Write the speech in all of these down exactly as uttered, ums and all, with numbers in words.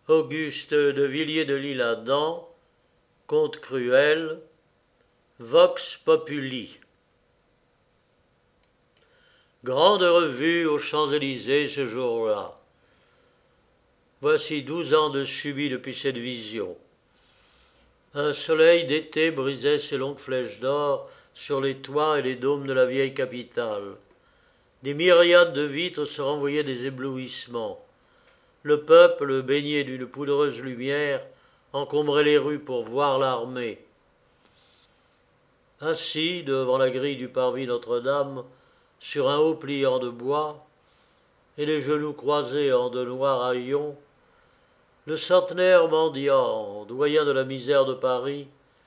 Auguste de Villiers de l'Isle-Adam, Conte cruel, Vox Populi. Grande revue aux Champs-Élysées ce jour-là. Voici douze ans de subis depuis cette vision. Un soleil d'été brisait ses longues flèches d'or sur les toits et les dômes de la vieille capitale. Des myriades de vitres se renvoyaient des éblouissements. Le peuple, baigné d'une poudreuse lumière, encombrait les rues pour voir l'armée. Assis devant la grille du parvis Notre-Dame, sur un haut pliant de bois, et les genoux croisés en de noirs haillons, le centenaire mendiant, doyen de la misère de Paris,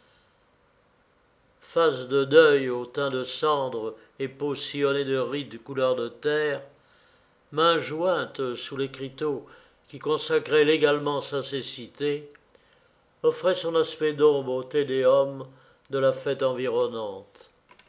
face de deuil au teint de cendre et peau sillonnée de rides couleur de terre, main jointe sous l'écriteau qui consacrait légalement sa cécité, offrait son aspect d'ombre au tédéum de la fête environnante.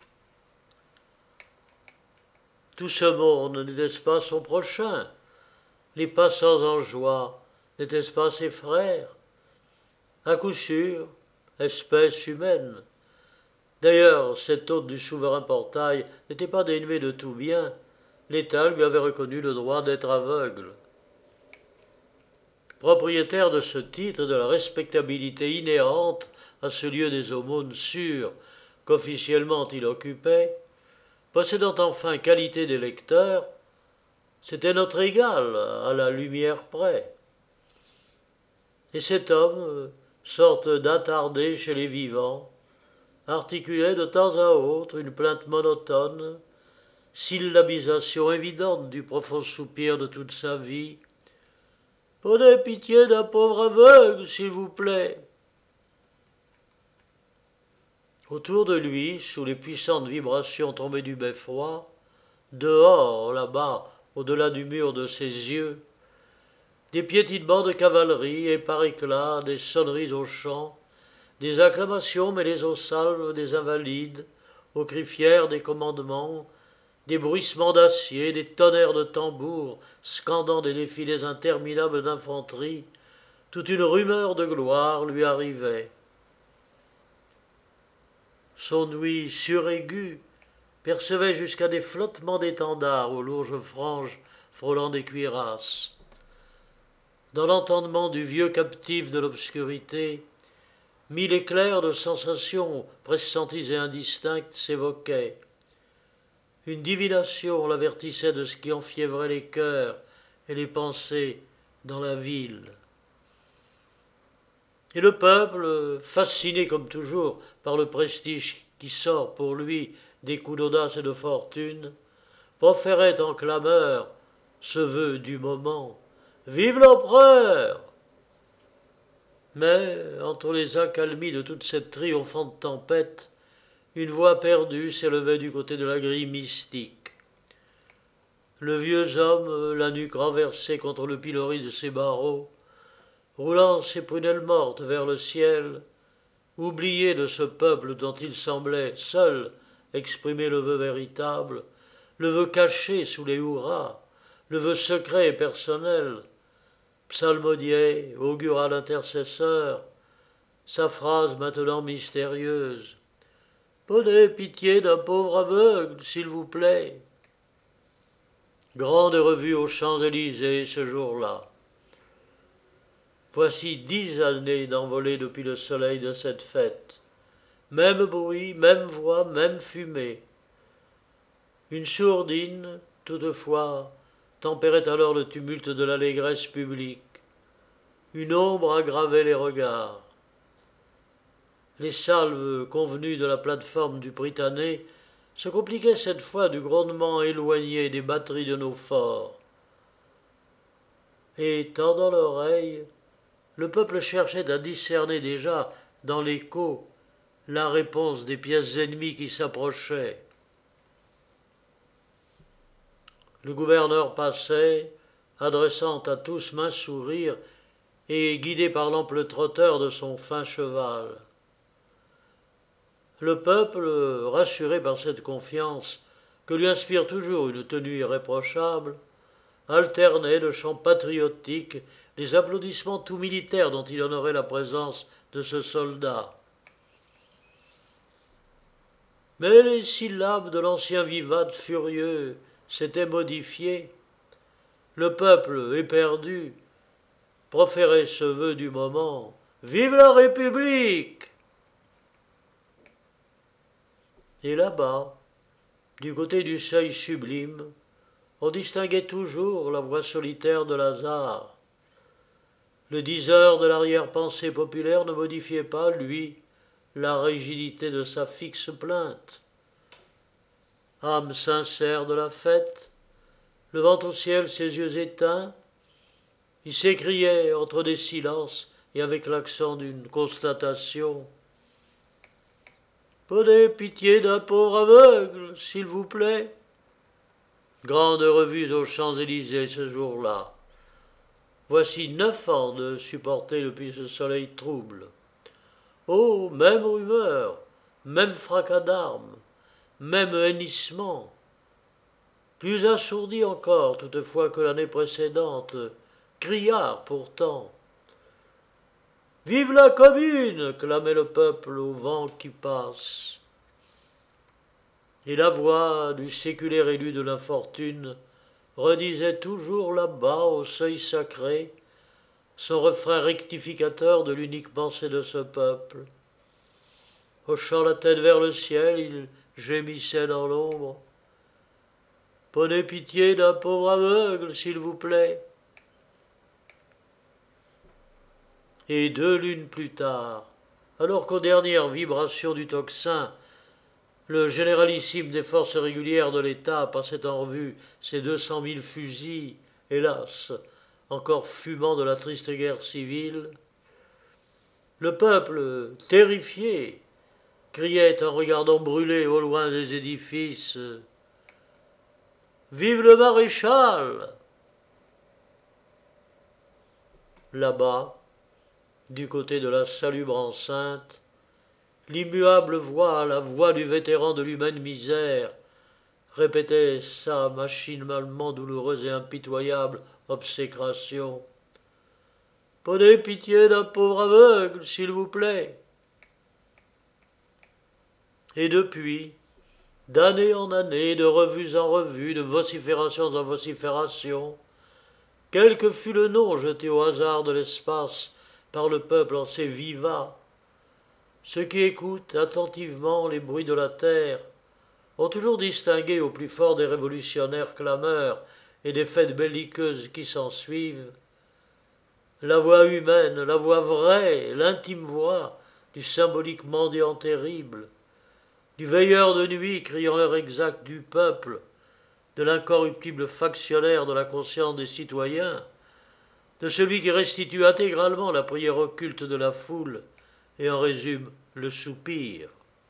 Tout ce monde n'était-ce pas son prochain? Les passants en joie n'étaient-ce pas ses frères? À coup sûr, espèce humaine. D'ailleurs, cet hôte du souverain portail n'était pas dénué de tout bien. L'État lui avait reconnu le droit d'être aveugle. Propriétaire de ce titre et de la respectabilité inhérente à ce lieu des aumônes sûres qu'officiellement il occupait, possédant enfin qualité d'électeur, c'était notre égal à la lumière près. Et cet homme, sorte d'attardé chez les vivants, articulait de temps à autre une plainte monotone, syllabisation évidente du profond soupir de toute sa vie. « Prenez pitié d'un pauvre aveugle, s'il vous plaît !» Autour de lui, sous les puissantes vibrations tombées du beffroi, dehors, là-bas, au-delà du mur de ses yeux, des piétinements de cavalerie et par éclat, des sonneries aux champs, des acclamations mêlées aux salves des invalides, aux cris fiers des commandements, des bruissements d'acier, des tonnerres de tambours scandant des défilés interminables d'infanterie, toute une rumeur de gloire lui arrivait. Son ouïe suraiguë percevait jusqu'à des flottements d'étendards aux lourdes franges frôlant des cuirasses. Dans l'entendement du vieux captif de l'obscurité, mille éclairs de sensations pressenties et indistinctes s'évoquaient. Une divination l'avertissait de ce qui enfiévrait les cœurs et les pensées dans la ville. Et le peuple, fasciné comme toujours par le prestige qui sort pour lui des coups d'audace et de fortune, proférait en clameur ce vœu du moment. « Vive l'empereur !» Mais, entre les accalmies de toute cette triomphante tempête, une voix perdue s'élevait du côté de la grille mystique. Le vieux homme, la nuque renversée contre le pilori de ses barreaux, roulant ses prunelles mortes vers le ciel, oublié de ce peuple dont il semblait seul exprimer le vœu véritable, le vœu caché sous les hurrahs, le vœu secret et personnel, psalmodiait, augural intercesseur, sa phrase maintenant mystérieuse. « Prenez pitié d'un pauvre aveugle, s'il vous plaît !» Grande revue aux Champs-Élysées ce jour-là. Voici dix années d'envolée depuis le soleil de cette fête. Même bruit, même voix, même fumée. Une sourdine, toutefois, tempérait alors le tumulte de l'allégresse publique. Une ombre aggravait les regards. Les salves convenues de la plate-forme du Prytanée se compliquaient cette fois du grondement éloigné des batteries de nos forts. Et, tendant l'oreille, le peuple cherchait à discerner déjà dans l'écho la réponse des pièces ennemies qui s'approchaient. Le gouverneur passait, adressant à tous maints sourires et guidé par l'ample trotteur de son fin cheval. Le peuple, rassuré par cette confiance que lui inspire toujours une tenue irréprochable, alternait le chant patriotique les applaudissements tout militaires dont il honorait la présence de ce soldat. Mais les syllabes de l'ancien vivat furieux s'étaient modifiées. Le peuple, éperdu, proférait ce vœu du moment. « Vive la République !» Et là-bas, du côté du seuil sublime, on distinguait toujours la voix solitaire de Lazare. Le diseur de l'arrière-pensée populaire ne modifiait pas, lui, la rigidité de sa fixe plainte. Âme sincère de la fête, levant au ciel ses yeux éteints, il s'écriait entre des silences et avec l'accent d'une constatation. « Prenez pitié d'un pauvre aveugle, s'il vous plaît. » Grande revue aux Champs-Élysées ce jour-là. Voici neuf ans de supporter depuis ce soleil trouble. Oh, même rumeur, même fracas d'armes, même hennissement. Plus assourdi encore, toutefois, que l'année précédente, criard pourtant. « Vive la Commune !» clamait le peuple au vent qui passe. Et la voix du séculaire élu de l'infortune redisait toujours là-bas, au seuil sacré, son refrain rectificateur de l'unique pensée de ce peuple. Hochant la tête vers le ciel, il gémissait dans l'ombre. « Prenez pitié d'un pauvre aveugle, s'il vous plaît. » Et deux lunes plus tard, alors qu'aux dernières vibrations du tocsin, le généralissime des forces régulières de l'État passait en revue ses deux cent mille fusils, hélas, encore fumant de la triste guerre civile, le peuple, terrifié, criait en regardant brûler au loin des édifices « Vive le maréchal !» Là-bas, du côté de la salubre enceinte, l'immuable voix, la voix du vétéran de l'humaine misère, répétait sa machinalement douloureuse et impitoyable obsécration. « Prenez pitié d'un pauvre aveugle, s'il vous plaît. » Et depuis, d'année en année, de revues en revues, de vociférations en vociférations, quel que fût le nom jeté au hasard de l'espace par le peuple en ses vivats, ceux qui écoutent attentivement les bruits de la terre ont toujours distingué au plus fort des révolutionnaires clameurs et des fêtes belliqueuses qui s'ensuivent la voix humaine, la voix vraie, l'intime voix du symbolique mendiant terrible, du veilleur de nuit criant l'heure exacte du peuple, de l'incorruptible factionnaire de la conscience des citoyens, de celui qui restitue intégralement la prière occulte de la foule et en résume le soupir.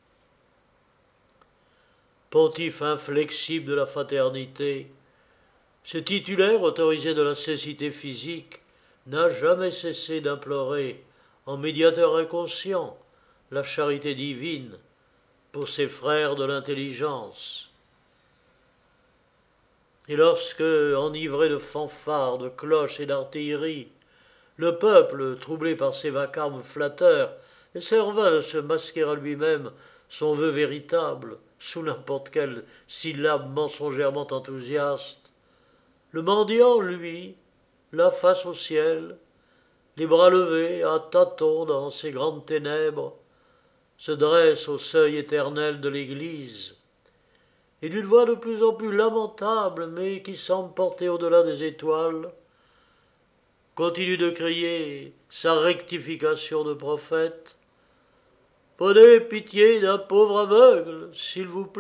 Pontife inflexible de la fraternité, ce titulaire autorisé de la cécité physique n'a jamais cessé d'implorer, en médiateur inconscient, la charité divine pour ses frères de l'intelligence. Et lorsque, enivré de fanfares, de cloches et d'artillerie, le peuple, troublé par ces vacarmes flatteurs, essaie en vain de se masquer à lui-même son vœu véritable, sous n'importe quelle syllabe mensongèrement enthousiaste, le mendiant, lui, la face au ciel, les bras levés, à tâtons dans ces grandes ténèbres, se dresse au seuil éternel de l'Église, et d'une voix de plus en plus lamentable, mais qui semble porter au-delà des étoiles, continue de crier sa rectification de prophète. « Prenez pitié d'un pauvre aveugle, s'il vous plaît. »